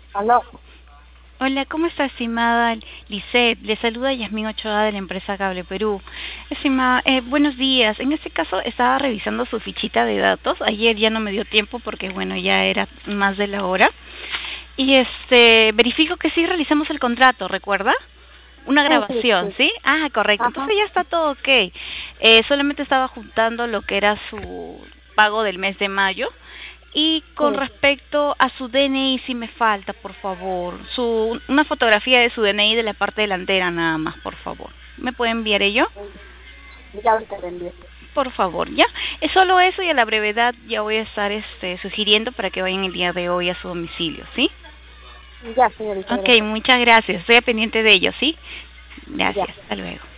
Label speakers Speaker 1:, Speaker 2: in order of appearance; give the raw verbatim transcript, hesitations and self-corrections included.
Speaker 1: Aló.
Speaker 2: Hola, ¿cómo está, estimada Lisette? Le saluda Yasmín Ochoa de la empresa Cable Perú. Estimada, eh, buenos días. En este caso estaba revisando su fichita de datos. Ayer ya no me dio tiempo porque, bueno, ya era más de la hora. Y este, verifico que sí realizamos el contrato, ¿recuerda? Una
Speaker 1: Sí, sí,
Speaker 2: grabación,
Speaker 1: sí.
Speaker 2: ¿sí? Ah, correcto.
Speaker 1: Ajá.
Speaker 2: Entonces ya está todo ok. Eh, solamente estaba juntando lo que era su pago del mes de mayo. Y con
Speaker 1: Sí.
Speaker 2: respecto a su D N I, si me falta, por favor. Su, una fotografía de su D N I de la parte delantera nada más, por favor. ¿Me puede enviar ello?
Speaker 1: Ya ahorita le envío.
Speaker 2: Por favor, ¿ya? Es solo eso y a la brevedad ya voy a estar este, sugiriendo para que vayan el día de hoy a su domicilio, ¿sí?
Speaker 1: Ya, señorita,
Speaker 2: Ok,
Speaker 1: gracias.
Speaker 2: muchas gracias. Estoy pendiente de ello, ¿sí?
Speaker 1: Ya.
Speaker 2: Gracias. Hasta luego.